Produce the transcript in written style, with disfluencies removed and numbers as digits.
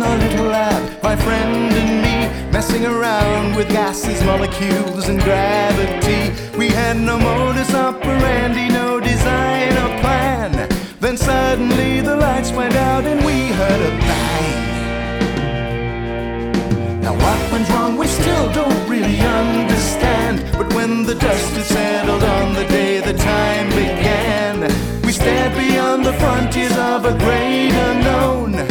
our little lab, my friend and me, messing around with gases, molecules, and gravity. We had no modus operandi, no design or plan. Then suddenly the lights went out and we heard a bang. Now what went wrong we still don't really understand, but when the dust had settled on the day the time began, we stared beyond the frontiers of a great unknown.